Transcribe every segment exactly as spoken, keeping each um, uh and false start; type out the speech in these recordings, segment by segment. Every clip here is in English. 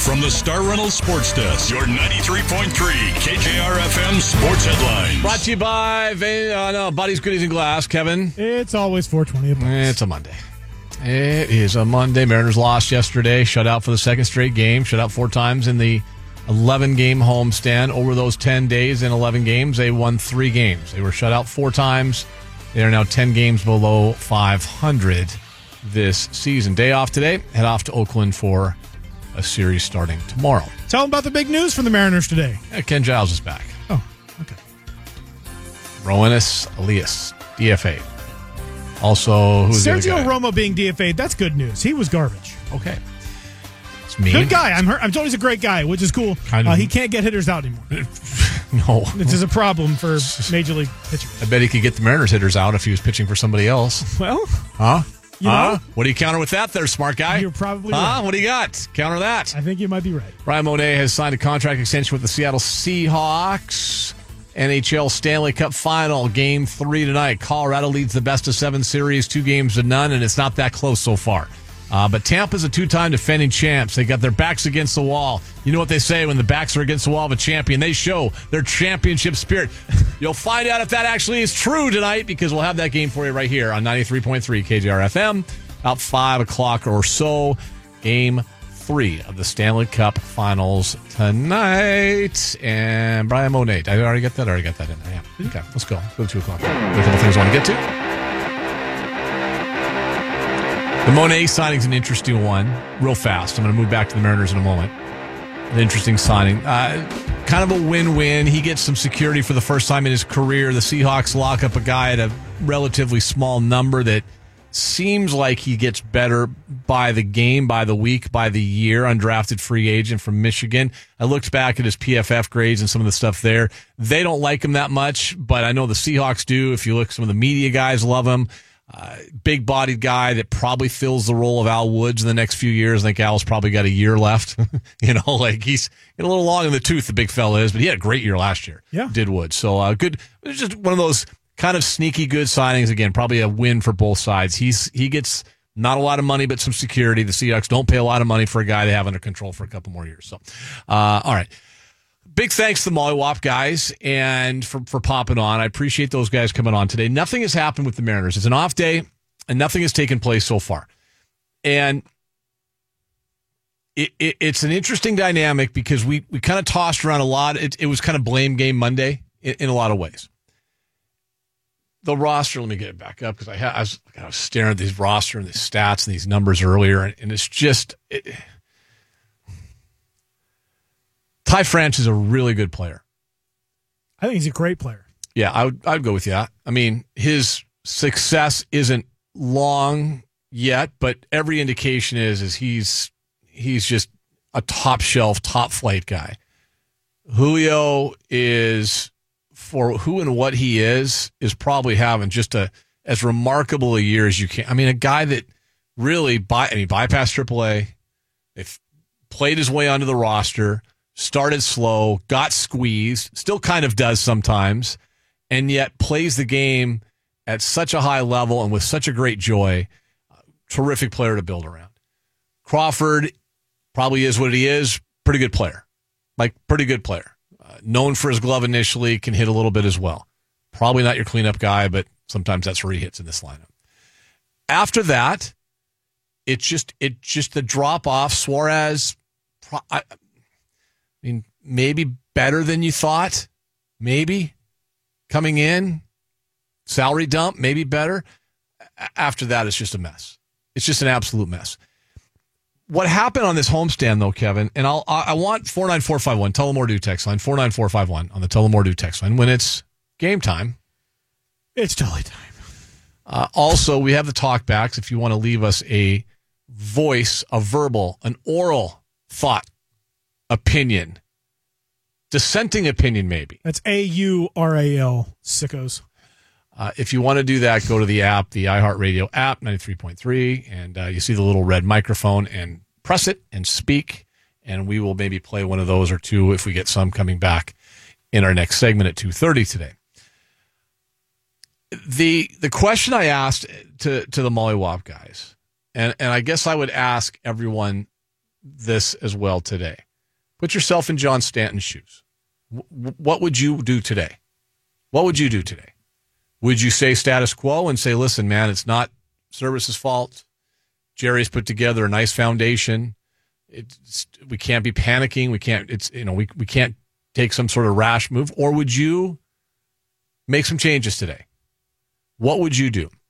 From the Star Reynolds Sports Desk, your ninety-three point three K J R F M Sports Headlines. Brought to you by Van, uh, no, Buddy's Goodies and Glass. Kevin? It's always four twenty. It's a Monday. It is a Monday. Mariners lost yesterday. Shut out for the second straight game. Shut out four times in the eleven-game homestand. Over those ten days in eleven games, they won three games. They were shut out four times. They are now ten games below five hundred this season. Day off today. Head off to Oakland for a series starting tomorrow. Tell them about the big news from the Mariners today. Yeah, Ken Giles is back. Oh, okay. Roenis Elias, D F A. Also, who's the other Sergio guy? Romo being D F A'd, that's good news. He was garbage. Okay. It's me. Good guy. I'm hurt. I'm told he's a great guy, which is cool. Kind of. Uh, he can't get hitters out anymore. No. This is a problem for Major League pitchers. I bet he could get the Mariners hitters out if he was pitching for somebody else. Well, Huh? You huh? know? What do you counter with that there, smart guy? You're probably huh? right. What do you got? Counter that. I think you might be right. Brian Monet has signed a contract extension with the Seattle Seahawks. N H L Stanley Cup Final, Game three tonight. Colorado leads the best of seven series, two games to none, and it's not that close so far. Uh, but Tampa's a two-time defending champs. They got their backs against the wall. You know what they say when the backs are against the wall of a champion? They show their championship spirit. You'll find out if that actually is true tonight because we'll have that game for you right here on ninety-three point three K J R F M. About five o'clock or so. Game three of the Stanley Cup Finals tonight. And Brian Monet. Did I already get that? I already got that in there. Yeah. Okay, let's go. Let's go to two o'clock. Got a couple things I want to get to. The Monet signing's an interesting one. Real fast. I'm going to move back to the Mariners in a moment. An interesting signing. Uh, kind of a win-win. He gets some security for the first time in his career. The Seahawks lock up a guy at a relatively small number that seems like he gets better by the game, by the week, by the year. Undrafted free agent from Michigan. I looked back at his P F F grades and some of the stuff there. They don't like him that much, but I know the Seahawks do. If you look, some of the media guys love him. Uh, big-bodied guy that probably fills the role of Al Woods in the next few years. I think Al's probably got a year left. you know, like he's a little long in the tooth, the big fella is, but he had a great year last year. Yeah. Did Woods. So uh, good. It's just one of those kind of sneaky good signings. Again, probably a win for both sides. He's He gets not a lot of money, but some security. The Seahawks don't pay a lot of money for a guy they have under control for a couple more years. So, uh, all right. Big thanks to the Molly Wop guys and for, for popping on. I appreciate those guys coming on today. Nothing has happened with the Mariners. It's an off day, and nothing has taken place so far. And it, it, it's an interesting dynamic because we, we kind of tossed around a lot. It, it was kind of blame game Monday in, in a lot of ways. The roster, let me get it back up because I, ha- I, was, I was staring at these roster and these stats and these numbers earlier, and, and it's just... It, Ty France is a really good player. I think he's a great player. Yeah, I would I'd go with that. I mean, his success isn't long yet, but every indication is is he's he's just a top shelf, top flight guy. Julio is, for who and what he is, is probably having just a as remarkable a year as you can. I mean, a guy that really by I mean bypassed triple A, they've played his way onto the roster. Started slow, got squeezed, still kind of does sometimes, and yet plays the game at such a high level and with such a great joy. Terrific player to build around. Crawford probably is what he is. Pretty good player. Like, pretty good player. Uh, known for his glove initially, can hit a little bit as well. Probably not your cleanup guy, but sometimes that's where he hits in this lineup. After that, it's just, it just the drop-off. Suarez... Pro- I, I mean, maybe better than you thought. Maybe. Coming in. Salary dump, maybe better. After that, it's just a mess. It's just an absolute mess. What happened on this homestand, though, Kevin, and I'll, I want four nine four five one, Tullamore Dew text line, four nine four five one on the Tullamore Dew text line. When it's game time. It's totally time. Uh, also, we have the talkbacks if you want to leave us a voice, a verbal, an oral thought. Opinion. Dissenting opinion, maybe. That's A U R A L, sickos. Uh, if you want to do that, go to the app, the iHeartRadio app, ninety-three point three, and uh, you see the little red microphone, and press it and speak, and we will maybe play one of those or two if we get some coming back in our next segment at two thirty today. The the question I asked to, to the Molly Wop guys, and, and I guess I would ask everyone this as well today. Put yourself in John Stanton's shoes. W- what would you do today? What would you do today? Would you say status quo and say, listen, man, it's not Service's fault. Jerry's put together a nice foundation. It's, we can't be panicking. We can't, it's, you know, we, we can't take some sort of rash move. Or would you make some changes today? What would you do?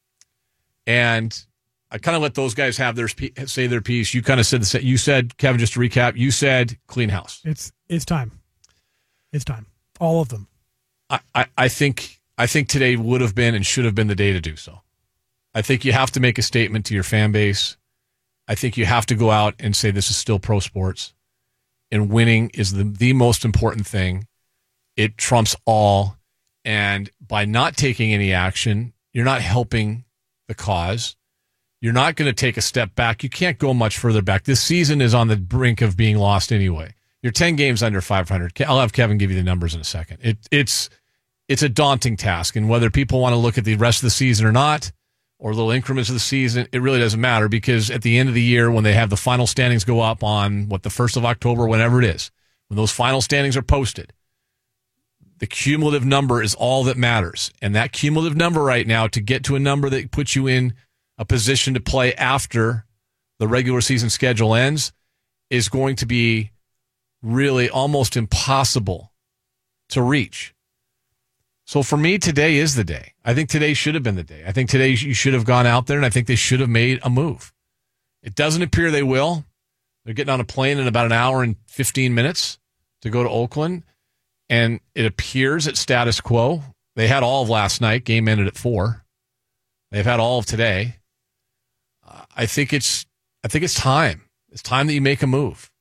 And I kind of let those guys have their say their piece. You kind of said the, you said, Kevin, just to recap, you said clean house. It's it's time. It's time. All of them. I, I, I think I think today would have been and should have been the day to do so. I think you have to make a statement to your fan base. I think you have to go out and say this is still pro sports, and winning is the, the most important thing. It trumps all, and by not taking any action, you're not helping the cause. You're not going to take a step back. You can't go much further back. This season is on the brink of being lost anyway. You're ten games under five hundred. I'll have Kevin give you the numbers in a second. It, it's it's a daunting task, and whether people want to look at the rest of the season or not, or little increments of the season, it really doesn't matter, because at the end of the year, when they have the final standings go up on, what, the first of October, whenever it is, when those final standings are posted, the cumulative number is all that matters. And that cumulative number right now, to get to a number that puts you in a position to play after the regular season schedule ends, is going to be really almost impossible to reach. So for me, today is the day. I think today should have been the day. I think today you should have gone out there, and I think they should have made a move. It doesn't appear they will. They're getting on a plane in about an hour and fifteen minutes to go to Oakland, and it appears at status quo. They had all of last night. Game ended at four. They've had all of today. Uh, I think it's I think it's time. It's time that you make a move.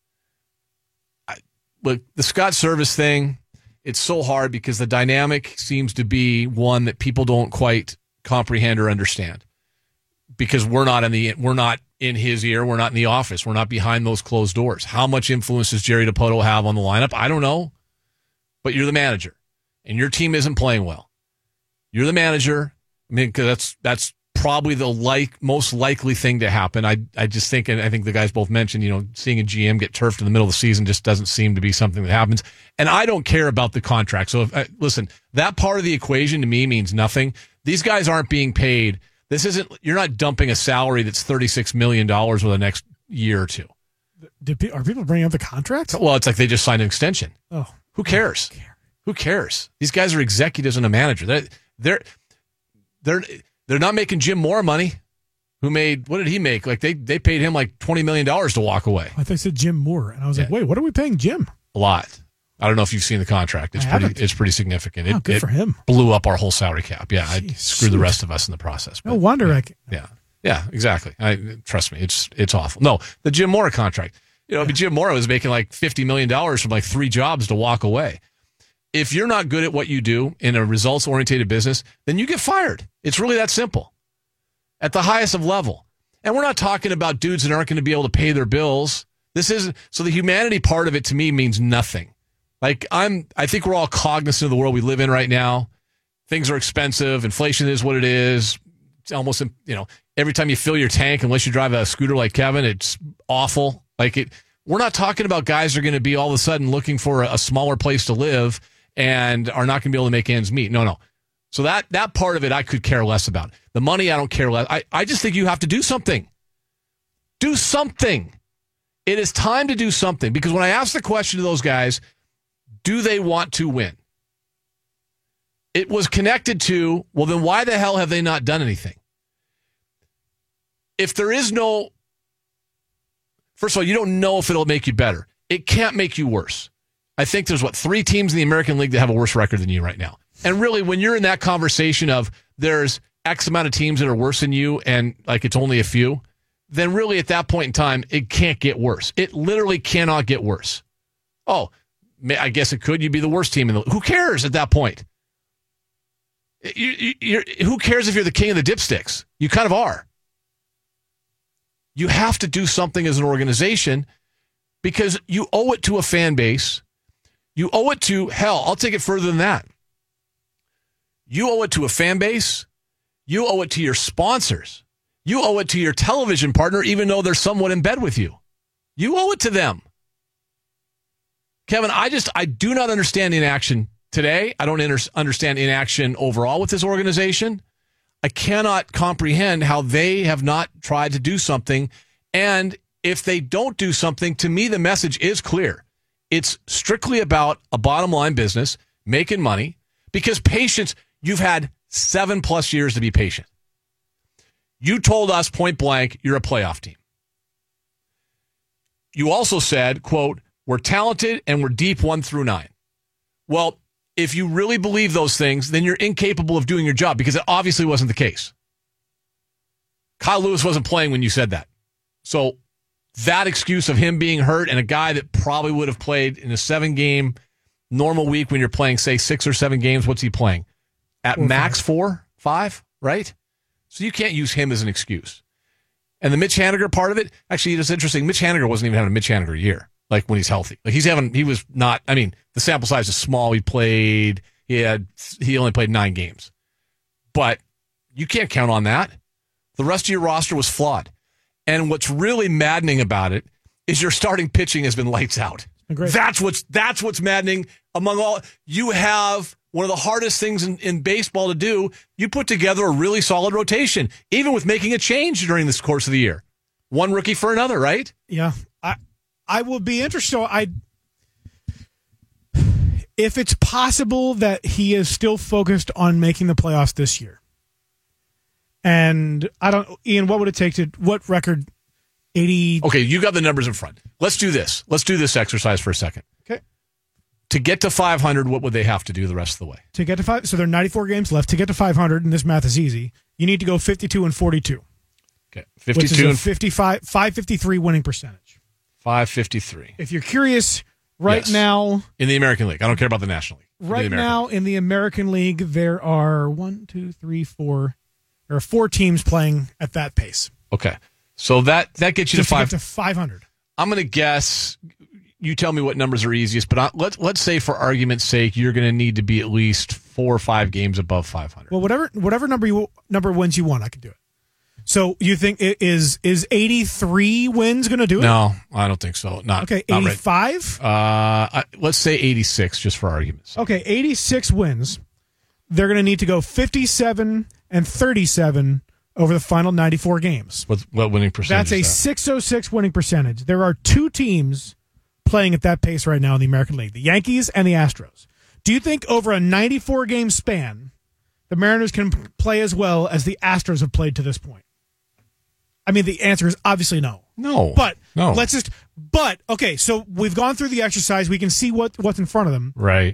I, look, the Scott Service thing, it's so hard because the dynamic seems to be one that people don't quite comprehend or understand, because we're not in the we're not in his ear. We're not in the office. We're not behind those closed doors. How much influence does Jerry Dipoto have on the lineup? I don't know, but you're the manager, and your team isn't playing well. You're the manager. I mean, because that's that's probably the like most likely thing to happen. I I just think, and I think the guys both mentioned, you know, seeing a G M get turfed in the middle of the season just doesn't seem to be something that happens. And I don't care about the contract. So if, uh, listen, that part of the equation to me means nothing. These guys aren't being paid. This isn't. You're not dumping a salary that's thirty-six million dollars over the next year or two. Did, are people bringing up the contract? Well, it's like they just signed an extension. Oh, who cares? Care. Who cares? These guys are executives and a manager. They're they're they're they're not making Jim Moore money. Who made, what did he make? Like they they paid him like twenty million dollars to walk away. I thought they said Jim Moore, and I was yeah. like, wait, what are we paying Jim? A lot. I don't know if you've seen the contract. It's I pretty. haven't. It's pretty significant. Oh, it, good it for him. Blew up our whole salary cap. Yeah, I Jeez, screwed the sweet. rest of us in the process. No but, wonder yeah, I can. Yeah, yeah, exactly. I trust me. It's it's awful. No, the Jim Moore contract. You know, yeah. Jim Moore was making like fifty million dollars from like three jobs to walk away. If you're not good at what you do in a results-oriented business, then you get fired. It's really that simple. At the highest of level. And we're not talking about dudes that aren't going to be able to pay their bills. This isn't, so the humanity part of it to me means nothing. Like I'm, I think we're all cognizant of the world we live in right now. Things are expensive. Inflation is what it is. It's almost, you know, every time you fill your tank, unless you drive a scooter like Kevin, it's awful. Like it, we're not talking about guys who are going to be all of a sudden looking for a, a smaller place to live and are not going to be able to make ends meet. No, no. So that that part of it, I could care less about. The money, I don't care less. I, I just think you have to do something. Do something. It is time to do something. Because when I ask the question to those guys, do they want to win? It was connected to, well, then why the hell have they not done anything? If there is no, first of all, you don't know if it'll make you better. It can't make you worse. I think there's, what, three teams in the American League that have a worse record than you right now. And really, when you're in that conversation of there's X amount of teams that are worse than you and like it's only a few, then really at that point in time, it can't get worse. It literally cannot get worse. Oh, I guess it could. You'd be the worst team in the league. Who cares at that point? You, you, you're, who cares if you're the king of the dipsticks? You kind of are. You have to do something as an organization because you owe it to a fan base. You owe it to, hell, I'll take it further than that. You owe it to a fan base. You owe it to your sponsors. You owe it to your television partner, even though they're somewhat in bed with you. You owe it to them. Kevin, I just, I do not understand inaction today. I don't inter- understand inaction overall with this organization. I cannot comprehend how they have not tried to do something. And if they don't do something, to me, the message is clear. It's strictly about a bottom line business, making money, because patience, you've had seven plus years to be patient. You told us point blank, you're a playoff team. You also said, quote, we're talented and we're deep one through nine. Well, if you really believe those things, then you're incapable of doing your job, because it obviously wasn't the case. Kyle Lewis wasn't playing when you said that. So that excuse of him being hurt and a guy that probably would have played in a seven-game normal week when you're playing, say, six or seven games, what's he playing? At four, max five. four, five, right? So you can't use him as an excuse. And the Mitch Haniger part of it, actually, it's interesting. Mitch Haniger wasn't even having a Mitch Haniger year, like when he's healthy. Like he's having, he was not, I mean, the sample size is small. He played, he had, he only played nine games. But you can't count on that. The rest of your roster was flawed. And what's really maddening about it is your starting pitching has been lights out. Great. That's what's that's what's maddening among all. You have one of the hardest things in, in baseball to do. You put together a really solid rotation, even with making a change during this course of the year. One rookie for another, right? Yeah. I I will be interested. I if it's possible that he is still focused on making the playoffs this year. And I don't, Ian, what would it take to, what record? eighty Okay, you got the numbers in front. Let's do this. Let's do this exercise for a second. Okay. To get to five hundred, what would they have to do the rest of the way? To get to five, so there are ninety-four games left. To get to five hundred, and this math is easy, you need to go fifty-two and forty-two. Okay, fifty-two which is a and fifty-five, five fifty-three winning percentage. five fifty-three. If you're curious, right yes. now. In the American League. I don't care about the National League. Right in the now, League. in the American League, there are one, two, three, four. There are four teams playing at that pace. Okay. So that, that gets you Just to five. To get to five hundred. I'm going to guess, you tell me what numbers are easiest, but I, let's, let's say for argument's sake, you're going to need to be at least four or five games above five hundred. Well, whatever whatever number you number wins you want, I can do it. So you think it is is eighty-three wins going to do it? No, I don't think so. Not Okay, not eighty-five? Right. Uh, let's say eighty-six, just for argument's sake. Okay, eighty-six wins. They're going to need to go fifty-seven and thirty-seven over the final ninety-four games. What, what winning percentage That's a is that? six oh six winning percentage. There are two teams playing at that pace right now in the American League, the Yankees and the Astros. Do you think over a ninety-four game span, the Mariners can play as well as the Astros have played to this point? I mean, the answer is obviously no. No. But no. let's just, but, okay, so we've gone through the exercise. We can see what, what's in front of them. Right.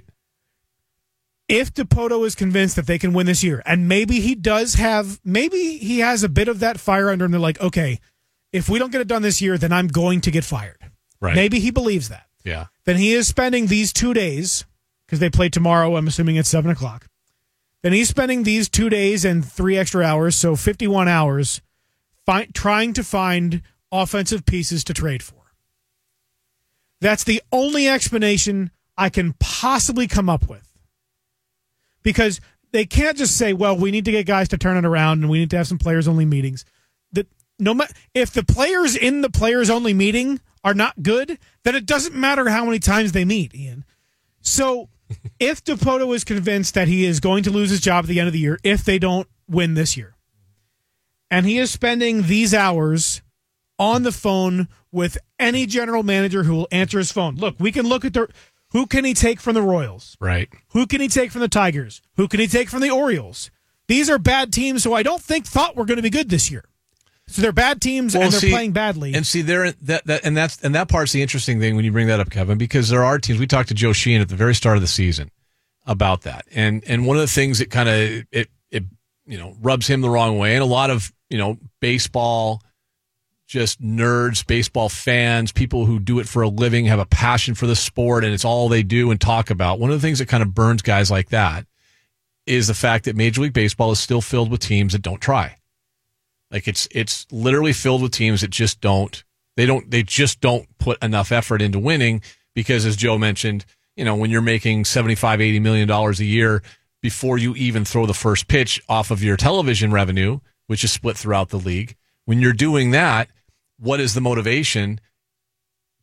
If DePoto is convinced that they can win this year, and maybe he does have, maybe he has a bit of that fire under him. They're like, okay, if we don't get it done this year, then I'm going to get fired. Right. Maybe he believes that. Yeah. Then he is spending these two days, because they play tomorrow, I'm assuming at seven o'clock. Then he's spending these two days and three extra hours, so fifty-one hours, fi- trying to find offensive pieces to trade for. That's the only explanation I can possibly come up with. Because they can't just say, well, we need to get guys to turn it around and we need to have some players-only meetings. That no ma- If the players in the players-only meeting are not good, then it doesn't matter how many times they meet, Ian. So if DePoto is convinced that he is going to lose his job at the end of the year if they don't win this year, and he is spending these hours on the phone with any general manager who will answer his phone. Look, we can look at the who can he take from the Royals? Right. Who can he take from the Tigers? Who can he take from the Orioles? These are bad teams who I don't think thought were going to be good this year. So they're bad teams well, and they're see, playing badly. And see, there that, that and that's and that part's the interesting thing when you bring that up, Kevin, because there are teams. We talked to Joe Sheehan at the very start of the season about that, and and one of the things that kind of it it you know rubs him the wrong way, and a lot of you know baseball just nerds, baseball fans, people who do it for a living, have a passion for the sport, and it's all they do and talk about. One of the things that kind of burns guys like that is the fact that Major League Baseball is still filled with teams that don't try. Like it's it's literally filled with teams that just don't they don't they just don't put enough effort into winning because, as Joe mentioned, you know, when you're making seventy-five, eighty million dollars a year before you even throw the first pitch off of your television revenue, which is split throughout the league, when you're doing that, what is the motivation?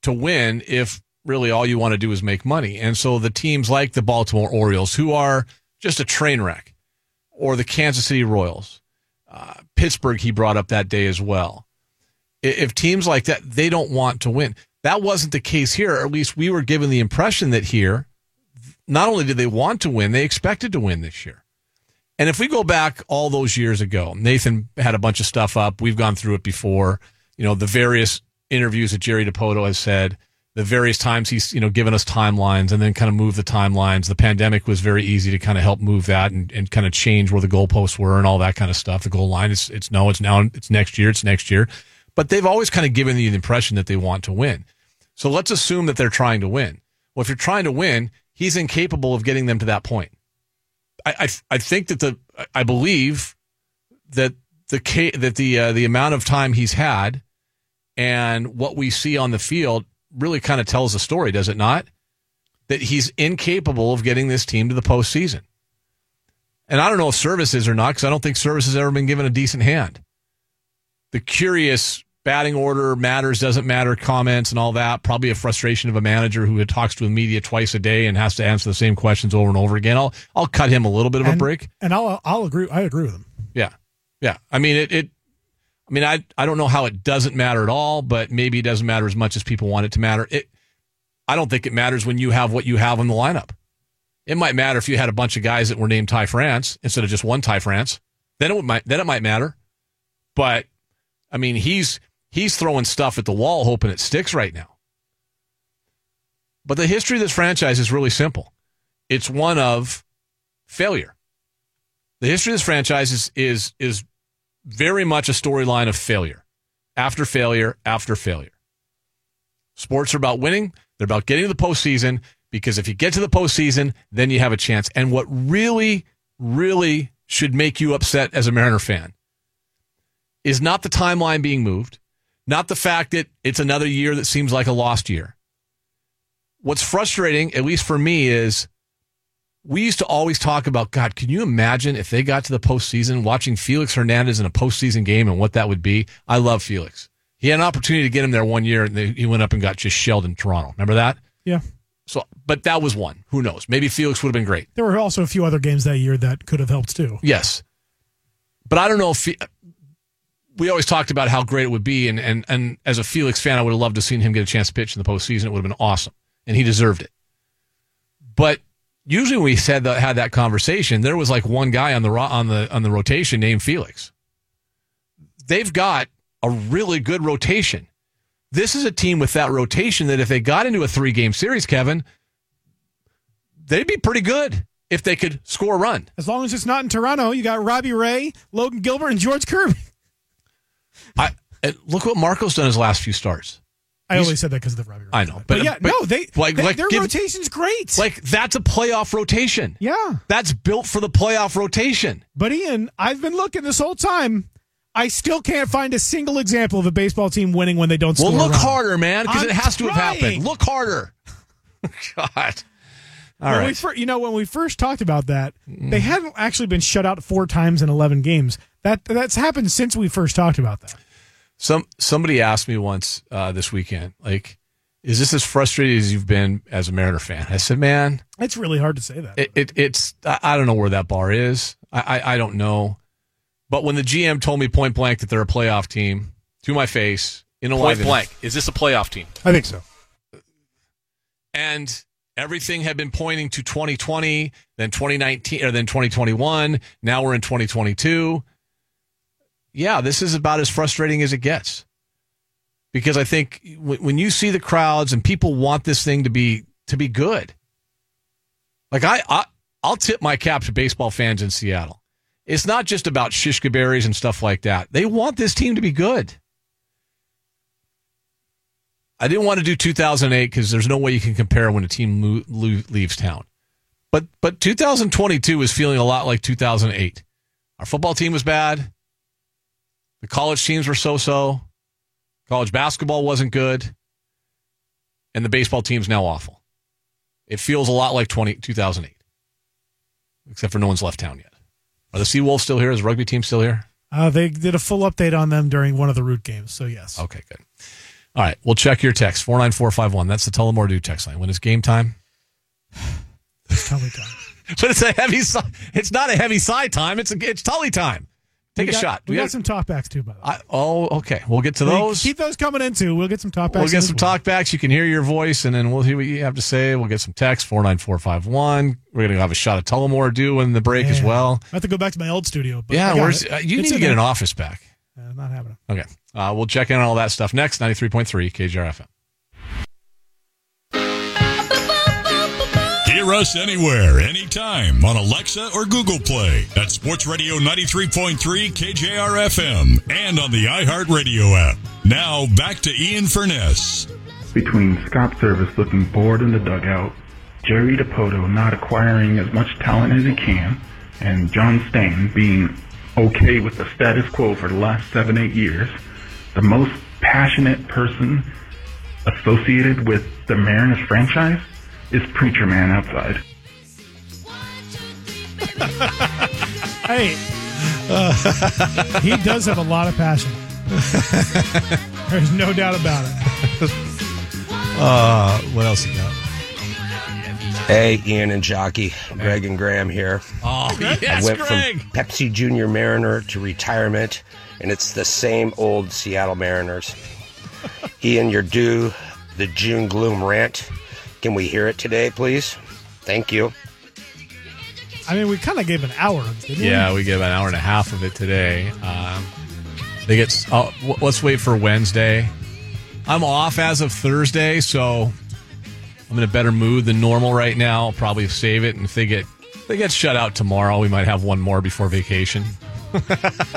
to win if really all you want to do is make money. And so the teams like the Baltimore Orioles, who are just a train wreck, or the Kansas City Royals, uh, Pittsburgh he brought up that day as well. If teams like that, they don't want to win. That wasn't the case here, or at least we were given the impression that here, not only did they want to win, they expected to win this year. And if we go back all those years ago, Nathan had a bunch of stuff up. We've gone through it before. You know, the various interviews that Jerry DiPoto has said, the various times he's, you know, given us timelines and then kind of moved the timelines. The pandemic was very easy to kind of help move that and, and kind of change where the goalposts were and all that kind of stuff. The goal line, it's, it's no, it's now, it's next year, it's next year. But they've always kind of given you the impression that they want to win. So let's assume that they're trying to win. Well, if you're trying to win, he's incapable of getting them to that point. I I, I think that the I believe that the that the uh, the amount of time he's had and what we see on the field really kind of tells the story, does it not? That he's incapable of getting this team to the postseason. And I don't know if Service is or not, because I don't think Service has ever been given a decent hand. The curious batting order matters, doesn't matter comments and all that, probably a frustration of a manager who talks to the media twice a day and has to answer the same questions over and over again. I'll I'll cut him a little bit of and, a break. And I'll I'll agree I agree with him. Yeah. Yeah. I mean it, it I mean I I don't know how it doesn't matter at all, but maybe it doesn't matter as much as people want it to matter. It I don't think it matters when you have what you have in the lineup. It might matter if you had a bunch of guys that were named Ty France instead of just one Ty France. Then it might then it might matter. But I mean, he's he's throwing stuff at the wall hoping it sticks right now. But the history of this franchise is really simple. It's one of failure. The history of this franchise is is, is very much a storyline of failure. After failure, after failure. Sports are about winning. They're about getting to the postseason, because if you get to the postseason, then you have a chance. And what really, really should make you upset as a Mariner fan is not the timeline being moved, not the fact that it's another year that seems like a lost year. What's frustrating, at least for me, is we used to always talk about, God, can you imagine if they got to the postseason, watching Felix Hernandez in a postseason game and what that would be? I love Felix. He had an opportunity to get him there one year, and he went up and got just shelled in Toronto. Remember that? Yeah. So, but that was one. Who knows? Maybe Felix would have been great. There were also a few other games that year that could have helped too. Yes. But I don't know if... He, we always talked about how great it would be, and, and, and as a Felix fan, I would have loved to have seen him get a chance to pitch in the postseason. It would have been awesome, and he deserved it. But usually when we said that, had that conversation, there was like one guy on the on the on the rotation named Felix. They've got a really good rotation. This is a team with that rotation that if they got into a three-game series, Kevin, they'd be pretty good if they could score a run. As long as it's not in Toronto, you got Robbie Ray, Logan Gilbert, and George Kirby. I look what Marco's done his last few starts. I He's, only said that because of the Robbie Ray. I know, but, but yeah, but, no, they, like, they like their give, rotation's great. Like that's a playoff rotation. Yeah, that's built for the playoff rotation. But Ian, I've been looking this whole time. I still can't find a single example of a baseball team winning when they don't score. Well, look around. harder, man, because it has trying. to have happened. Look harder. God. All when right. We fir- you know, when we first talked about that, mm. they hadn't actually been shut out four times in eleven games. That that's happened since we first talked about that. Some somebody asked me once uh, this weekend, like, is this as frustrated as you've been as a Mariner fan? I said, man, it's really hard to say that. It, it it's I don't know where that bar is. I, I I don't know. But when the G M told me point blank that they're a playoff team, to my face, in a point blank, is this a playoff team? I think so. And everything had been pointing to twenty twenty, then twenty nineteen, or then twenty twenty-one. Now we're in twenty twenty-two. Yeah, this is about as frustrating as it gets. Because I think when you see the crowds and people want this thing to be to be good, like I, I I'll tip my cap to baseball fans in Seattle. It's not just about shishka berries and stuff like that. They want this team to be good. I didn't want to do two thousand eight because there's no way you can compare when a team lo- lo- leaves town. But but two thousand twenty-two is feeling a lot like two thousand eight. Our football team was bad. The college teams were so-so. College basketball wasn't good. And the baseball team's now awful. It feels a lot like twenty, two thousand eight. Except for no one's left town yet. Are the Seawolves still here? Is the rugby team still here? Uh, they did a full update on them during one of the root games, so yes. Okay, good. All right, we'll check your text, four nine four five one. That's the Tullamore Dew text line. When it's game time? It's Tully time. But it's a heavy si- It's not a heavy side time. It's a, it's Tully time. Take we a got, shot. We, we got, got some talkbacks, too, by the way. I, oh, okay. We'll get to those. Keep those coming in, too. We'll get some talkbacks. We'll get some well. talkbacks. You can hear your voice, and then we'll hear what you have to say. We'll get some text, four nine four five one. We're going to have a shot of Tullamore Dew in the break yeah. as well. I have to go back to my old studio. But yeah, where's, uh, you it's need to get there. An office back. Uh, not happening. Okay. Uh, we'll check in on all that stuff next. ninety-three point three K J R F M. Hear us anywhere, anytime on Alexa or Google Play at Sports Radio ninety-three point three K J R F M and on the iHeartRadio app. Now back to Ian Furness. Between Scott Service looking bored in the dugout, Jerry Dipoto not acquiring as much talent as he can, and John Stain being okay with the status quo for the last seven, eight years, the most passionate person associated with the Mariners franchise is Preacher Man outside. Hey, uh, he does have a lot of passion. There's no doubt about it. Uh, what else you got? Hey, Ian and Jockey, Greg and Graham here. Oh, yes, I went Greg. from Pepsi Junior Mariner to retirement, and it's the same old Seattle Mariners. Ian, you're due the June gloom rant. Can we hear it today, please? Thank you. I mean, we kind of gave an hour of it, didn't Yeah, we? we gave an hour and a half of it today. Um, they get. Oh, w- let's wait for Wednesday. I'm off as of Thursday, so I'm in a better mood than normal right now. I'll probably save it, and if they get if they get shut out tomorrow, we might have one more before vacation. Can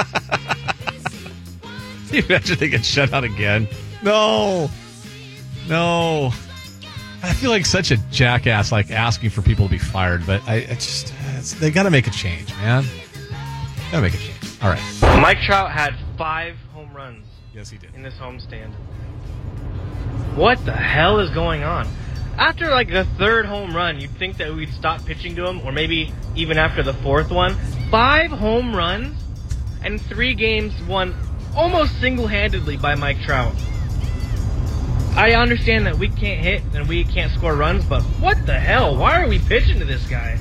you imagine they get shut out again? No, no. I feel like such a jackass, like asking for people to be fired, but I, I just it's, they got to make a change, man. Got to make a change. All right. Mike Trout had five home runs. Yes, he did. In this homestand. What the hell is going on? After like the third home run, you'd think that we'd stop pitching to him, or maybe even after the fourth one. Five home runs and three games won almost single-handedly by Mike Trout. I understand that we can't hit and we can't score runs, but what the hell? Why are we pitching to this guy?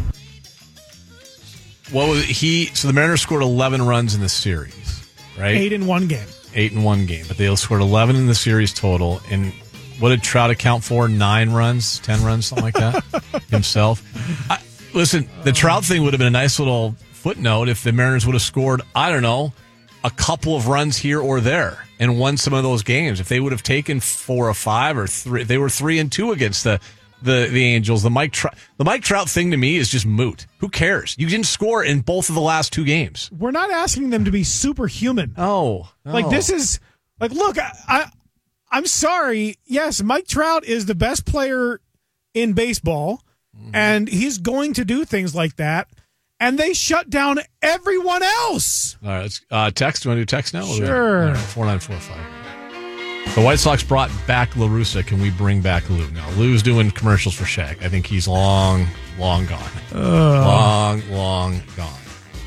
What was it? He? So the Mariners scored eleven runs in the series, right? Eight in one game. Eight in one game, but they scored eleven in the series total. And what did Trout account for? Nine runs, ten runs, something like that himself. I, listen, the Trout thing would have been a nice little footnote if the Mariners would have scored, I don't know, a couple of runs here or there and won some of those games. If they would have taken four or five or three, they were three and two against the the, the Angels. The Mike Trout, the Mike Trout thing to me is just moot. Who cares? You didn't score in both of the last two games. We're not asking them to be superhuman. Oh, no. Like this is like, look, I, I I'm sorry. Yes, Mike Trout is the best player in baseball, mm-hmm. and he's going to do things like that. And they shut down everyone else. All right, let's uh, text. Do you want to do text now? Sure. Right, four nine four five. The White Sox brought back La Russa. Can we bring back Lou? No, Lou's doing commercials for Shaq. I think he's long, long gone. Uh. Long, long gone.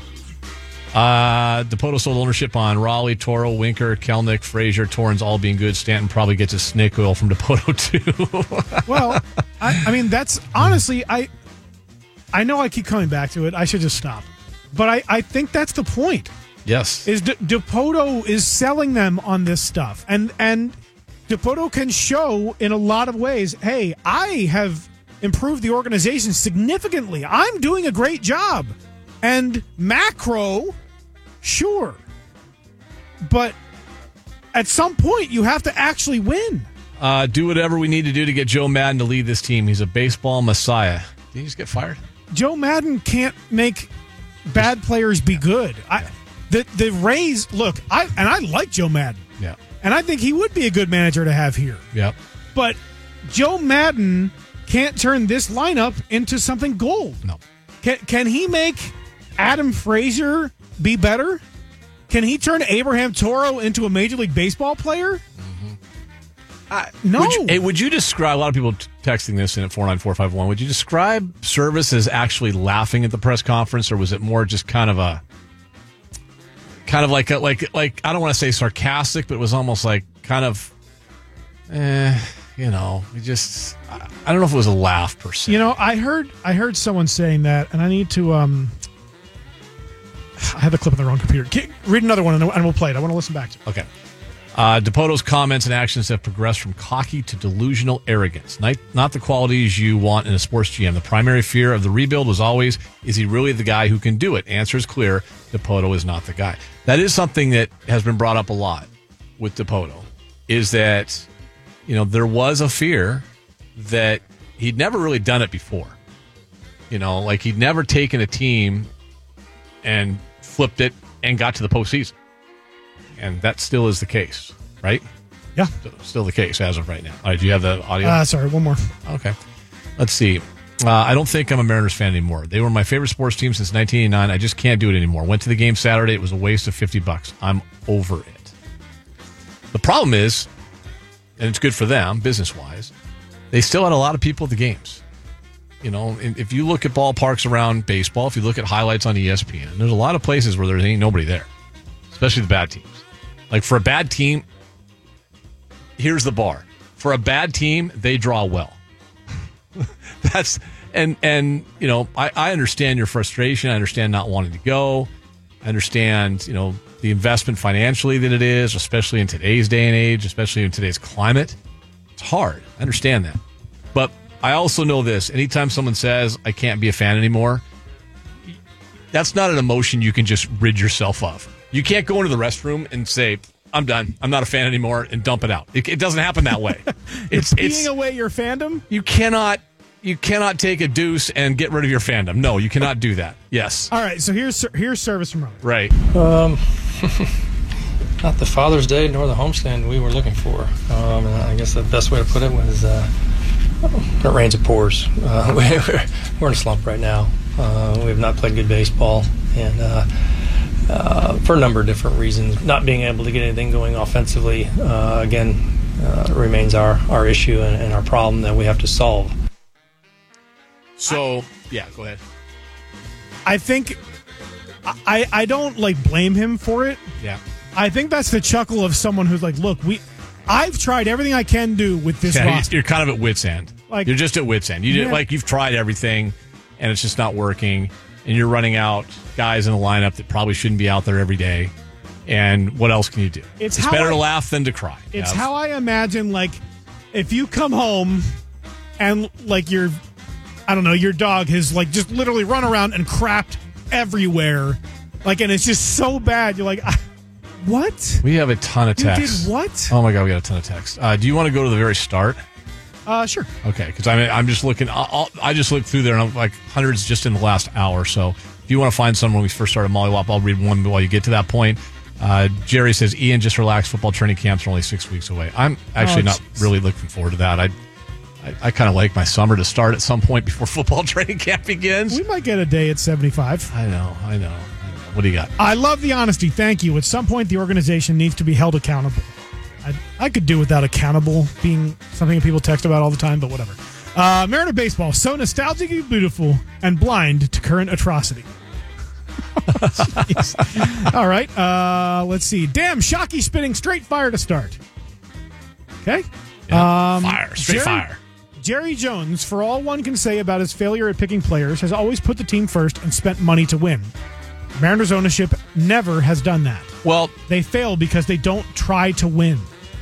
Uh, Dipoto sold ownership on Raleigh, Toro, Winker, Kelnick, Frazier, Torrens all being good. Stanton probably gets his snake oil from Dipoto too. Well, I, I mean, that's honestly, I I know I keep coming back to it. I should just stop. But I, I think that's the point. Yes. Is D- Dipoto is selling them on this stuff. And, and Dipoto can show in a lot of ways, hey, I have improved the organization significantly. I'm doing a great job. And macro, sure. But at some point, you have to actually win. Uh, do whatever we need to do to get Joe Madden to lead this team. He's a baseball messiah. Did he just get fired? Joe Madden can't make bad players be good. I, the the Rays, look, I and I like Joe Madden. Yeah. And I think he would be a good manager to have here. Yep. But Joe Madden can't turn this lineup into something gold. No. Can can he make Adam Frazier be better? Can he turn Abraham Toro into a Major League Baseball player? Mm-hmm. Uh, no. Would you, hey, would you describe, a lot of people t- texting this in at four nine four five one, would you describe Service as actually laughing at the press conference, or was it more just kind of a, kind of like, a, like, like I don't want to say sarcastic, but it was almost like kind of eh, you know, we just, I, I don't know if it was a laugh per se. You know, I heard I heard someone saying that, and I need to, um, I had the clip on the wrong computer. Get, read another one, and we'll play it. I want to listen back to it. Okay. Uh, DePoto's comments and actions have progressed from cocky to delusional arrogance. Not, not the qualities you want in a sports G M. The primary fear of the rebuild was always, is he really the guy who can do it? Answer is clear. DePoto is not the guy. That is something that has been brought up a lot with DePoto, is that, you know, there was a fear that he'd never really done it before. You know, like he'd never taken a team and flipped it and got to the postseason. And that still is the case, right? Yeah. Still the case as of right now. All right, do you have the audio? Uh, sorry, one more. Okay. Let's see. Uh, I don't think I'm a Mariners fan anymore. They were my favorite sports team since nineteen eighty-nine. I just can't do it anymore. Went to the game Saturday. It was a waste of fifty bucks. I'm over it. The problem is, and it's good for them business-wise, they still had a lot of people at the games. You know, if you look at ballparks around baseball, if you look at highlights on E S P N, there's a lot of places where there ain't nobody there, especially the bad teams. Like, for a bad team, here's the bar. For a bad team, they draw well. That's and and you know, I, I understand your frustration. I understand not wanting to go. I understand, you know, the investment financially that it is, especially in today's day and age, especially in today's climate. It's hard. I understand that. But I also know this. Anytime someone says, I can't be a fan anymore, that's not an emotion you can just rid yourself of. You can't go into the restroom and say, I'm done. I'm not a fan anymore, and dump it out. It, it doesn't happen that way. It's peeing away your fandom? You cannot you cannot take a deuce and get rid of your fandom. No, you cannot do that. Yes. All right, so here's here's service from Robert. Right. Um, not the Father's Day nor the homestand we were looking for. Um, and I guess the best way to put it was uh, it rains, it pours. Uh, we're, we're in a slump right now. Uh, we have not played good baseball, and uh, uh, for a number of different reasons, not being able to get anything going offensively, uh, again, uh, remains our, our issue and, and our problem that we have to solve. So, yeah, go ahead. I think I I don't like blame him for it. Yeah. I think that's the chuckle of someone who's like, look, we I've tried everything I can do with this Yeah, roster. you're kind of at wit's end. Like- you're just at wit's end. You did, Yeah. like you've tried everything, and it's just not working, and you're running out guys in the lineup that probably shouldn't be out there every day. And what else can you do? It's It's, how better I- to laugh than to cry. It's Yeah. how I imagine, like, if you come home and, like, your, I don't know, your dog has, like, just literally run around and crapped everywhere. Like, and it's just so bad. You're like, ah, what? We have a ton of You texts. did what? Oh my god, we got a ton of texts. Uh, do you want to go to the very start? Uh, sure. Okay, because I'm I'm just looking. I'll, I just looked through there, and I'm like hundreds just in the last hour. So if you want to find someone when we first started Mollywop, I'll read one while you get to that point. Uh, Jerry says, "Ian, just relax. Football training camps are only six weeks away." I'm actually Oh, not geez. really looking forward to that. I I, I kind of like my summer to start at some point before football training camp begins. We might get a day at seventy-five. I know, I know, I know. What do you got? I love the honesty. Thank you. At some point, the organization needs to be held accountable. I, I could do without accountable being something people text about all the time, but whatever. Uh, Mariner baseball, so nostalgically beautiful and blind to current atrocity. Jeez. All right. Uh, let's see. Damn, Shockey spitting straight fire to start. Okay. Yeah, Um, fire, straight Jerry- fire. Jerry Jones, for all one can say about his failure at picking players, has always put the team first and spent money to win. Mariners ownership never has done that. Well, They fail because they don't try to win.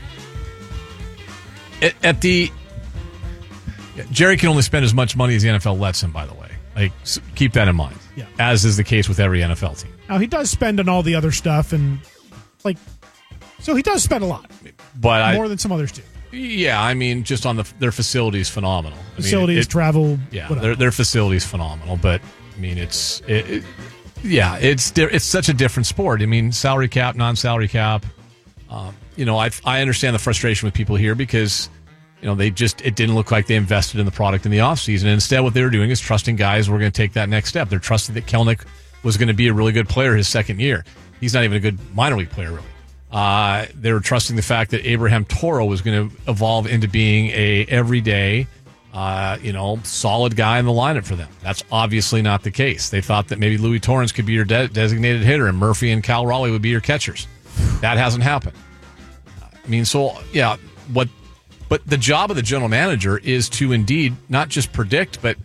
at, at the Jerry can only spend as much money as the N F L lets him. By the way, like s- keep that in mind. Yeah. As is the case with every N F L team. Now, he does spend on all the other stuff, and, like, so he does spend a lot, But I, more than some others do. yeah, I mean, just on the their facilities, phenomenal. I mean, Facilities, it- travel, yeah, whatever. their their facilities phenomenal. But I mean, it's it, it, yeah, it's di- it's such a different sport. I mean, salary cap, non-salary cap. Um, you know, I I understand the frustration with people here because, you know, they just, it didn't look like they invested in the product in the offseason. And instead, what they were doing is trusting guys were going to take that next step. They're trusting that Kelnick was going to be a really good player his second year. He's not even a good minor league player, really. Uh, they were trusting the fact that Abraham Toro was going to evolve into being a everyday, uh, you know, solid guy in the lineup for them. That's obviously not the case. They thought that maybe Louis Torrens could be your de- designated hitter and Murphy and Cal Raleigh would be your catchers. That hasn't happened. I mean, so, yeah, what But the job of the general manager is to indeed not just predict, but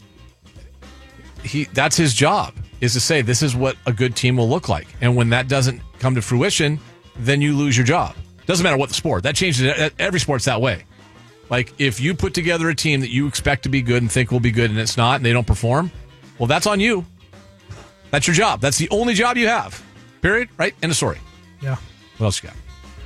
he that's his job, is to say this is what a good team will look like. And when that doesn't come to fruition, then you lose your job. Doesn't matter what the sport. That changes. Every sport's that way. Like, if you put together a team that you expect to be good and think will be good and it's not and they don't perform, well, that's on you. That's your job. That's the only job you have. Period. Right? End of story. Yeah. What else you got?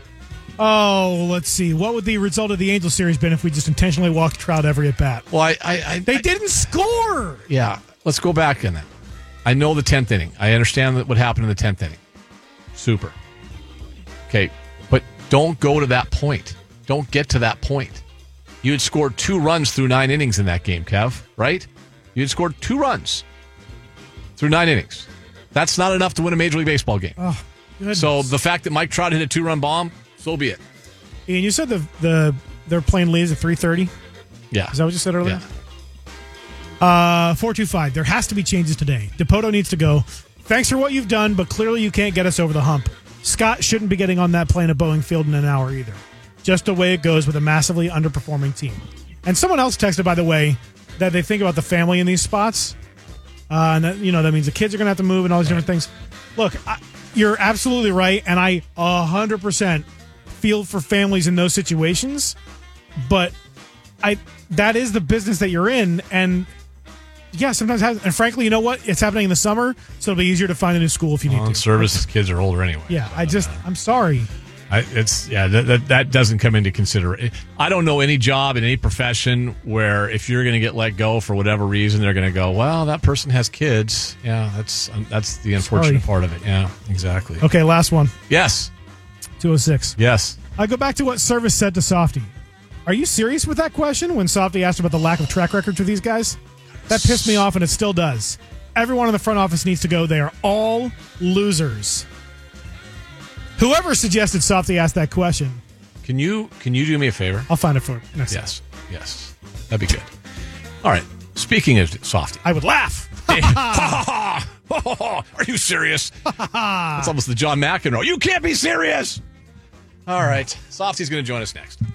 Oh, let's see. What would the result of the Angels series been if we just intentionally walked Trout every at bat? Well, I, I, I they I, didn't score. Yeah. Let's go back in that. I know the tenth inning. I understand what happened in the tenth inning. Super. Okay. But don't go to that point. Don't get to that point. You had scored two runs through nine innings in that game, Kev, right? You had scored two runs through nine innings. That's not enough to win a Major League Baseball game. Oh, goodness. So the fact that Mike Trout hit a two-run bomb, so be it. Ian, you said the the they're playing Leads at three thirty? Yeah. Is that what you said earlier? Yeah. Uh, four two five. There has to be changes today. Dipoto needs to go. Thanks for what you've done, but clearly you can't get us over the hump. Scott shouldn't be getting on that plane at Boeing Field in an hour either. Just the way it goes with a massively underperforming team. And someone else texted, by the way, that they think about the family in these spots. Uh, and that, you know, that means the kids are going to have to move and all these right. different things. Look, I, you're absolutely right, and I one hundred percent feel for families in those situations. But I that is the business that you're in, and yeah, sometimes has, and frankly, you know what? It's happening in the summer, so it'll be easier to find a new school if you need On to. services, kids are older anyway. Yeah, I just, I'm sorry. I, it's yeah that, that that doesn't come into consideration. I don't know any job in any profession where if you're going to get let go for whatever reason, they're going to go, well, that person has kids. Yeah, that's um, that's the unfortunate Sorry. part of it. Yeah, exactly. Okay, last one. Yes. two oh six. Yes. I go back to what Service said to Softy. Are you serious with that question when Softy asked about the lack of track record for these guys? That pissed me off, and it still does. Everyone in the front office needs to go. They are all losers. Whoever suggested Softy ask that question, Can you can you do me a favor? I'll find it for next time. Yes. Yes. That'd be good. All right. Speaking of Softy. I would laugh. Are you serious? That's almost the John McEnroe. You can't be serious. All right. Softy's going to join us next.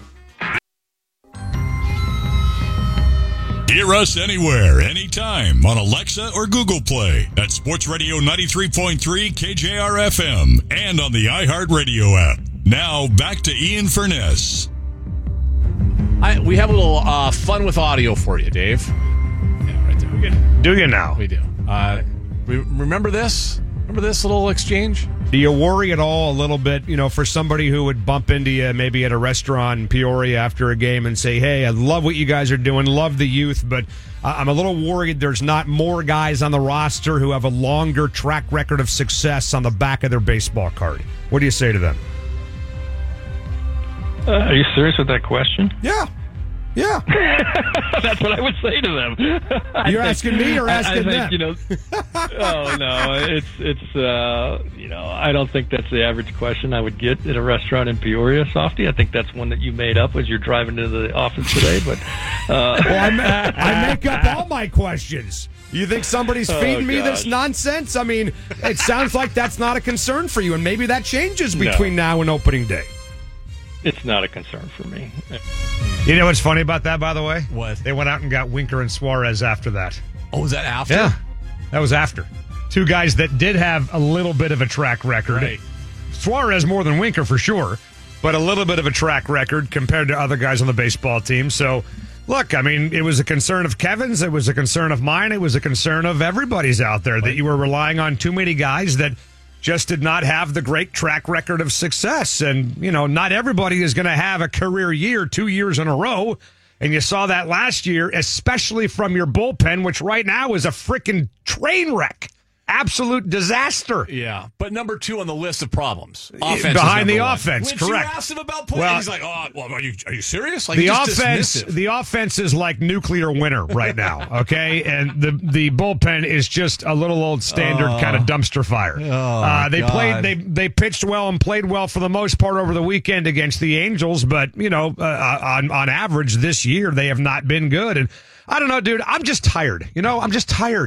Hear us anywhere, anytime on Alexa or Google Play at Sports Radio ninety-three point three K J R F M and on the iHeartRadio app. Now back to Ian Furness. I, we have a little uh, fun with audio for you, Dave. Yeah, right there. We good. Do you now? We do. Uh, re- remember this? Remember this little exchange? Do you worry at all a little bit, you know, for somebody who would bump into you maybe at a restaurant in Peoria after a game and say, hey, I love what you guys are doing, love the youth, but I'm a little worried there's not more guys on the roster who have a longer track record of success on the back of their baseball card? What do you say to them? Uh, are you serious with that question? Yeah. Yeah. That's what I would say to them. You're asking me or asking I, I think, them? You know, oh, no. It's, it's uh, you know, I don't think that's the average question I would get at a restaurant in Peoria, Softy. I think that's one that you made up as you're driving to the office today. But uh, well, I, ma- I make up all my questions. You think somebody's feeding oh, me gosh. this nonsense? I mean, it sounds like that's not a concern for you, and maybe that changes between no. now and opening day. It's not a concern for me. You know what's funny about that, by the way? What? They went out and got Winker and Suarez after that. Oh, was that after? Yeah, that was after. Two guys that did have a little bit of a track record. Right. Suarez more than Winker for sure, but a little bit of a track record compared to other guys on the baseball team. So, look, I mean, it was a concern of Kevin's. It was a concern of mine. It was a concern of everybody's out there, right, that you were relying on too many guys that just did not have the great track record of success. And, you know, not everybody is going to have a career year two years in a row. And you saw that last year, especially from your bullpen, which right now is a freaking train wreck. Absolute disaster. Yeah, but number two on the list of problems. Offense behind the one. offense, Which correct. You asked him about playing. Well, He's like, oh, well, are you are you serious? Like, the just offense, dismissive. the offense is like nuclear winter right now. Okay, and the the bullpen is just a little old standard oh. kind of dumpster fire. Oh, uh, they God. played, they they pitched well and played well for the most part over the weekend against the Angels, but you know, uh, on on average this year they have not been good. And I don't know, dude. I'm just tired. You know, I'm just tired.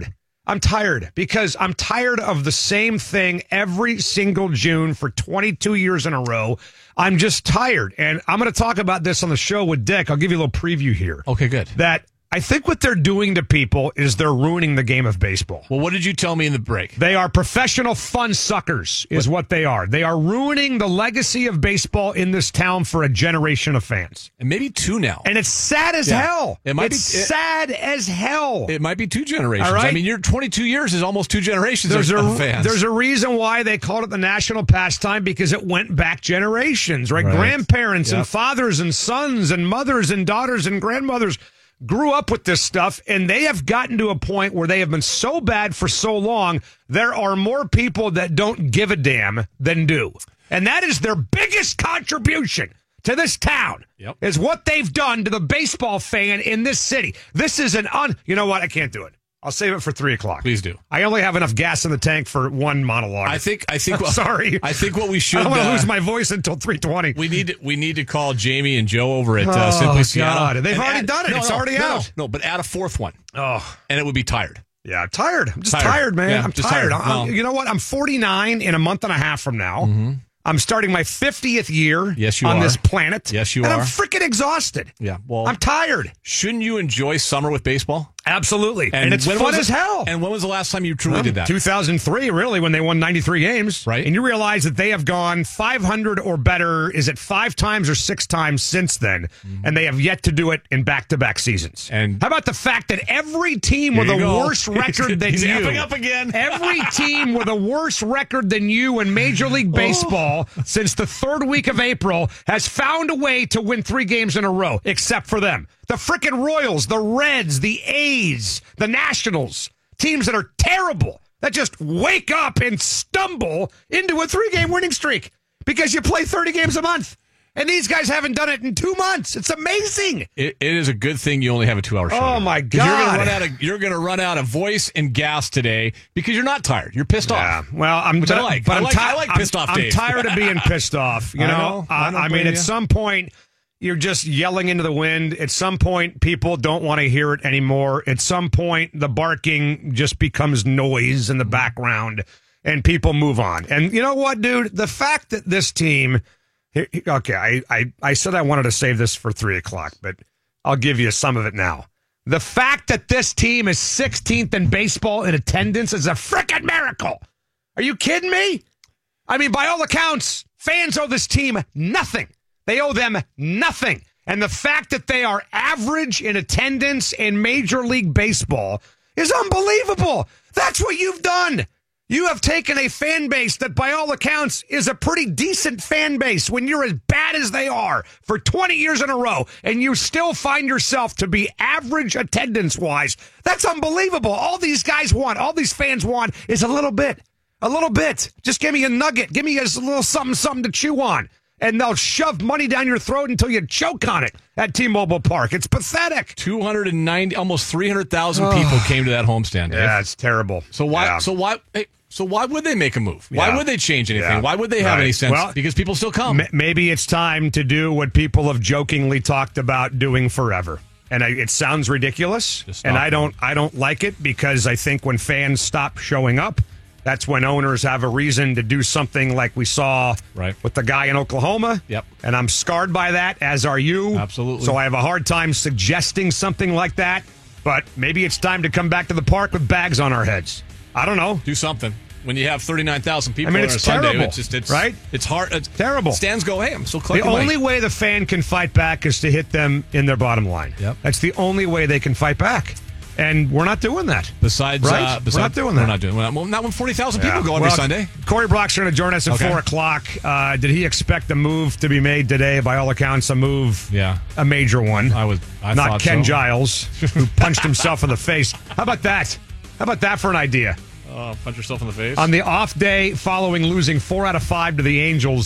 I'm tired because I'm tired of the same thing every single June for twenty-two years in a row. I'm just tired. And I'm going to talk about this on the show with Dick. I'll give you a little preview here. Okay, good. That I think what they're doing to people is they're ruining the game of baseball. Well, what did you tell me in the break? They are professional fun suckers is what, what they are. They are ruining the legacy of baseball in this town for a generation of fans. And maybe two now. And it's sad as yeah. hell. It might it's be, it, sad as hell. It might be two generations. All right? I mean, you're twenty-two years is almost two generations there's of, a, of fans. There's a reason why they called it the national pastime because it went back generations, right? right. Grandparents yep. and fathers and sons and mothers and daughters and grandmothers grew up with this stuff, and they have gotten to a point where they have been so bad for so long, there are more people that don't give a damn than do. And that is their biggest contribution to this town, yep. is what they've done to the baseball fan in this city. This is an un... You know what? I can't do it. I'll save it for three o'clock. Please do. I only have enough gas in the tank for one monologue. I think. I think. I'm sorry. I think what we should. I don't want to uh, lose my voice until three twenty. We need. To, we need to call Jamie and Joe over at uh, oh, Simply God. Seattle. They've already add, done it. No, it's no, already no, out. No, but add a fourth one. Oh, and it would be tired. Yeah, I'm tired. I'm just tired, tired man. Yeah, I'm just tired. tired. I'm, no. You know what? I'm forty-nine in a month and a half from now. Mm-hmm. I'm starting my fiftieth year yes, you on are. this planet. Yes, you and are. And I'm freaking exhausted. Yeah, well, I'm tired. Shouldn't you enjoy summer with baseball? Absolutely. And, and it's fun as it, hell. And when was the last time you truly well, did that? two thousand three, really, when they won ninety-three games. Right. And you realize that they have gone five hundred or better, is it five times or six times since then? Mm-hmm. And they have yet to do it in back-to-back seasons. And how about the fact that every team with a go. worse record than He's you. amping up again. Every team with a worse record than you in Major League Baseball oh. since the third week of April has found a way to win three games in a row, except for them. The frickin' Royals, the Reds, the A's, the Nationals, teams that are terrible, that just wake up and stumble into a three-game winning streak because you play thirty games a month. And these guys haven't done it in two months. It's amazing. It, it is a good thing you only have a two-hour show. Oh, my God. You're gonna run out of, you're going to run out of voice and gas today because you're not tired. You're pissed yeah. off. Well, I'm Which but, I like. But I I'm, like, ti- I like pissed I'm, off I'm Dave. tired of being pissed off. You I know, know. I, I, I mean, at you. some point, you're just yelling into the wind. At some point, people don't want to hear it anymore. At some point, the barking just becomes noise in the background, and people move on. And you know what, dude? The fact that this team... Okay, I, I, I said I wanted to save this for three o'clock, but I'll give you some of it now. The fact that this team is sixteenth in baseball in attendance is a frickin' miracle. Are you kidding me? I mean, by all accounts, fans owe this team nothing. They owe them nothing. And the fact that they are average in attendance in Major League Baseball is unbelievable. That's what you've done. You have taken a fan base that, by all accounts, is a pretty decent fan base when you're as bad as they are for twenty years in a row, and you still find yourself to be average attendance-wise. That's unbelievable. All these guys want, all these fans want, is a little bit. A little bit. Just give me a nugget. Give me a little something, something to chew on. And they'll shove money down your throat until you choke on it at T-Mobile Park. It's pathetic. two hundred ninety, almost three hundred thousand people came to that homestand. Dave. Yeah, it's terrible. So why? Yeah. So why? Hey, so why would they make a move? Why Yeah. would they change anything? Yeah. Why would they have Right. any sense? Well, because people still come. M- maybe it's time to do what people have jokingly talked about doing forever. And I, it sounds ridiculous, and I don't, I don't like it because I think when fans stop showing up, that's when owners have a reason to do something like we saw right. with the guy in Oklahoma. Yep. And I'm scarred by that, as are you. Absolutely. So I have a hard time suggesting something like that. But maybe it's time to come back to the park with bags on our heads. I don't know. Do something. When you have thirty-nine thousand people I mean, on a it's Sunday, terrible, it's just, it's, right? It's hard. It's terrible. Stands go, hey, I'm still The collecting only money. way the fan can fight back is to hit them in their bottom line. Yep. That's the only way they can fight back. And we're not doing that. Besides, right? uh, besides we're not doing that. We're not doing that. Well, not when forty thousand people Yeah. go every Well, Sunday. Corey Brock's going to join us at Okay. four o'clock. Uh, did he expect a move to be made today? By all accounts, a move. Yeah. A major one. I was. I not thought Ken so. Giles, who punched himself in the face. How about that? How about that for an idea? Oh, punch yourself in the face. On the off day following losing four out of five to the Angels,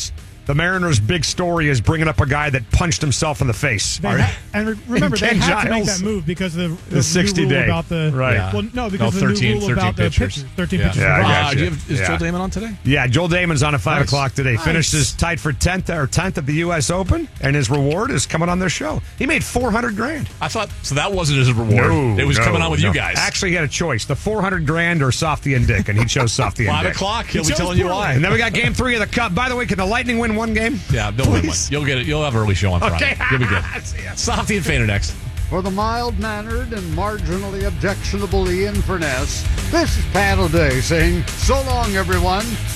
the Mariners' big story is bringing up a guy that punched himself in the face. They ha- and re- remember, they Ken had to make Giles. that move because of the, The the sixty new rule day. about the Right. Yeah. Well, no, because No, of the thirteen, new rule thirteen about the pitchers. pitchers. Thirteen Yeah. pitchers. Yeah, I per got round. Uh, you. do you have, is Yeah. Joel Damon on today? Yeah, Joel Damon's on at five Nice. o'clock today. Nice. Finishes tied for tenth or tenth at the U S Open, and his reward is coming on their show. He made four hundred grand. I thought so. That wasn't his reward. it was no, coming on with no. you guys. Actually, he had a choice: the four hundred grand or Softy and Dick, and he chose Softy and Five Dick. o'clock. He'll He be chose telling you poorly. why. And then we got Game Three of the Cup. By the way, can the Lightning win one game? Yeah, they'll win one. Please. You'll get it. You'll have an early show on Friday. Okay. You'll be good. See ya. Softy and Fader next. For the mild-mannered and marginally objectionable Ian Furness, this is Pat O'Day saying, so long, everyone.